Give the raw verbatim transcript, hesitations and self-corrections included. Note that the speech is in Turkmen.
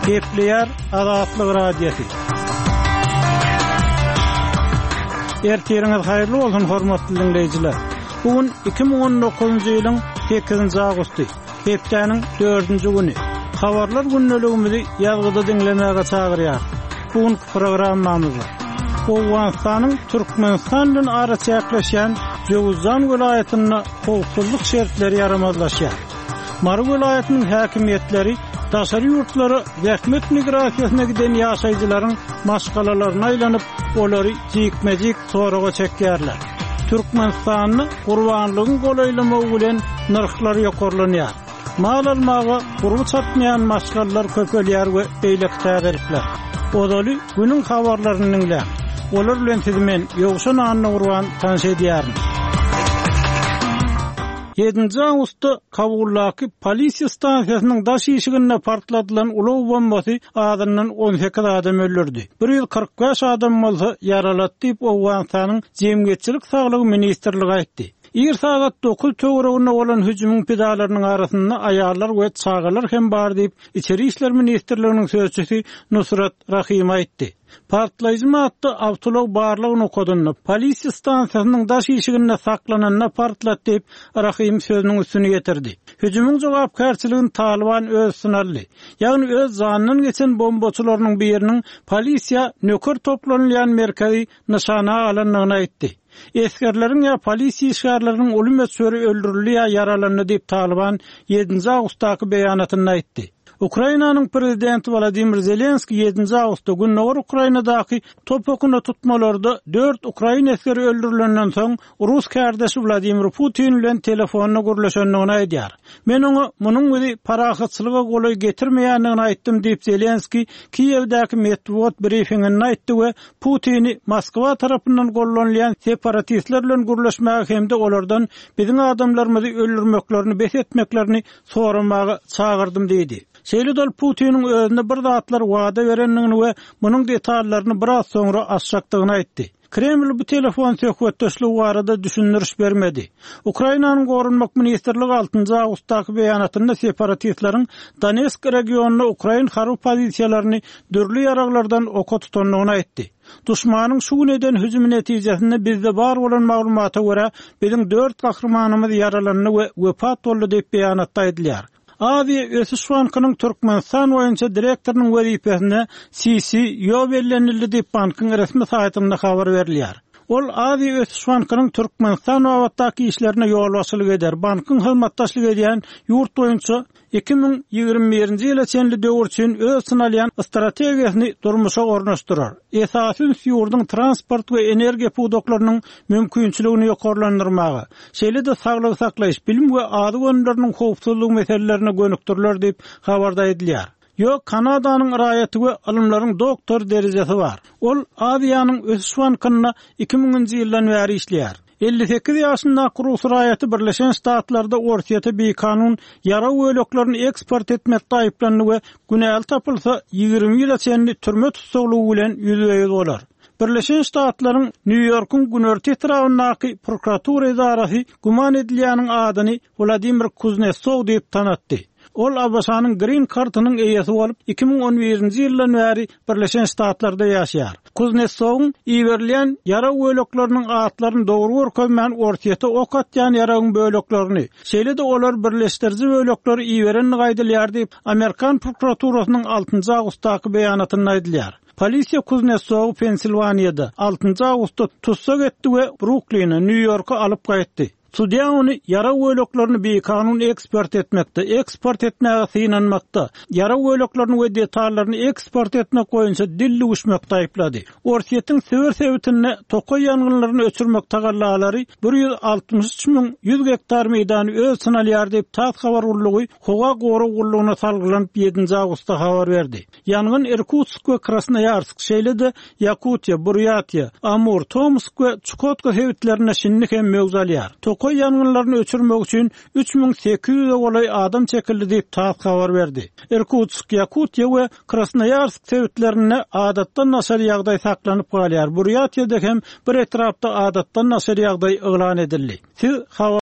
Kepler Azatlyk Radiosu. Ertiriniz hayırlı olsun hormatly dinleyijiler. Bugün iki bin on dokuzuncu ýylyň sekizinji agusty, hepdeniň dördünji güni. Habarlar günneligimizi ýazgyda dinlemäge çagyrýar. Bugün programmamyzda Owganstanyň Türkmenistan bilen arasy ýaklaşan Jowzan welaýatyna howpsuzlyk şertleri ýaramazlaşýar. Mar welaýatynyň häkimetleri daşary ýurtlary wähmet migrasiýasyna giden ýaşaýjylaryň maşgalalaryna aýlanyp, olary jikmejik soraga çekýärler. Türkmenistanyň gurbanlygyň golaýlamagy bilen narhlary ýokarlanýar. Mal almagy gurby çatmaýan maşgallar köpelýär we beýlek täderipler. Odaly günüň habarlaryny dinle. Olar bilen sizmen ýogşan anyny gurban tanşy edýärin. yedinji awgustda Kabullaky polisiýa stansiýasynyň daş işigine partladylan ulag bombasy adamdan on sekiz adam öldürdi. bir ýüz kırk beş adam bolsa ýaralatdy diýip Owganstanyň Jemgyýetçilik saglygy ministrligi aýtdy. Ýer sagat dokuz töweregine bolan hüjümüň pedalarynyň arasynda aýallar we çagalar hem bar diýip İçeri işler ministrliginiň sözçüsi Nusrat Rahim aýtdy. Partlaýjy madda awtolog barlygyny okodyny polisiýa stansiýasynyň daş işigine saklananyna partlatdy diýip Rahim sözüniň üstüne getirdi. Hüjümüň jogapkärçiligini Taliban öz sınarly. Ýagny öz zanynyň geçen bombaçylarynyň biriniň polisiýa nöker toplanýan merkezi nişana alanlygyny aýtdy. Eskerleriň ya polisiýa işgärleriniň ölüm ötsöri öldürilýär ýa yaralandy diýip Taliban yedinji awgustdaky beýanatyny aýtdy. Ukrainanyň prezidenti Volodymyr Zelenski yedinji awgustda günnäwir Ukrainadaky topokuna tutmalarda dört Ukraina eskeri öldürilenden soň Rus kärdeşi Vladimir Putin bilen telefonyna gürleşendigini aýdýar. Men oňa munyň bizi parahatçylyga golay getirmeýändigini aýtdym diýip Zelenski Kiýewdäki medeniýet briefinginde aýtdy we Putini Moskwa tarapyndan gollanýan separatistler bilen gürleşmäge hemde olardan biziň adamlarymyzy öldürmeklerini bes etmeklerini soramagy çagyrdym diýdi. Şeýle Putiniň özüne bir zatlar wada berendigini we munyň detallaryny biraz soňra açjakdygyny aýtdy. Kreml bu telefon söhbetdeşligi barada düşündiriş bermedi. Ukrainanyň gorunmak ministrligi altynji awgustdaky beýanatynda separatistlaryň Donetsk regionuna Ukraina harby pozisiýalaryny dürli ýaraglardan oka tutanlygyny aýtdy. Duşmanyň şu neden hüjüm netijesinde bizde bar bolan maglumata görä biziň dört gahrmanymyz yaralandy we wepat boldy diýip beýanatda aýdylýar. Avi Ösüşwankynyň Türkmenistan boýunça direktorynyň wezipesine C C ýol bellenildi diýip bankyň resmi saýtynda habar berilýär. Ol Avi Ösüşwankynyň Türkmenistan wagtdaky işlerine ýol başçylyk eder. Bankyň hyzmatdaşlyk edýän ýurt boýunça iki bin ýygrimi birinji ýyla çenli döwür üçin öz synalýan strategiýasyny durmuşa ornaşdyrar. Esasy ýurduň transport we energiýa pudoklarynyň mümkinçiligini ýokarlandyrmagy, şeýle de saglyk saklaýyş, bilim we ady gönderiniň howpsuzlygy meselelerini gönükdirler diýip habarda edilýär. Yo Kanadanyň raýaty we alymlaryň doktor derejesi bar. Ol Aviýanyň Ösüşwankyna iki miňinji ýyldan bäri işleýär. elli sekiz ýaşynda Rus raýaty Birleşen Ştatlarda orsiýete bir kanun yara öýleklaryny eksport etmekde aýplandy we günäli tapylsa ýygrimi ýyla çenli türme tutsaglygy bilen ýüzüýe bolar. Birleşen Ştatlaryň New Yorkyň Günörti etrafyndaky prokuratura idarasy guman edilýäniň adyny Vladimir Kuznetsov diýip tanatdy. Ol Abbasanyň Green Card'ynyň eýesi bolup iki bin on birinji ýyldan bäri Birleşen Ştatlarda ýaşaýar. Kuznetsowyň iýerilýän yara öýleklarynyň atlaryny dogry görkezmän orsiýete ok atýan yaragyň böleklaryny, şeýle de olar birleşdiriji bölekleri iýeren gaýdylýar diýip Amerikan prokuraturasynyň altynji awgustdaky beýanatyny aýdylýar. Polisiýa Kuznetsow Pensilvaniýada altynji awgustda tutsak etdi we Brooklyn'a, New York'a alyp gaýtdy. Sudiýa ony yara öýleklaryny bir kanun eksport etmekde, eksport etmäge synanmakda, yara öýleklaryny we detallaryny eksport etmek boýunça dilli uçmakda aýplady. Orsiýetiň sewer sebitine tokoy ýangynlaryny öçürmek tagallalary bir ýüz altymyş üç miň ýüz hektar meýdany öz synalýar diýip tat habar urlugy howa goru gurlugyna salgylanyp yedinji awgustda habar berdi. Ýangyn Irkutsk we Krasnoyarsk, şeýle de Yakutiýa, Buryatiýa, Amur, Tomsk we Chukotka sebitlerine şinlik hem mögzalýar. Tokoy ýangynlaryny öçürmek üçin üç miň sekiz ýüze golay adam çekildi diýip tat habar berdi. Irkutsk, Yakutiýa we Krasnoyarsk sebitlerine adatdan naşar ýagdaý saklanyp galýar. Buryatiýada hem bir etrapda adatdan naşar ýagdaý eglan edildi. Siz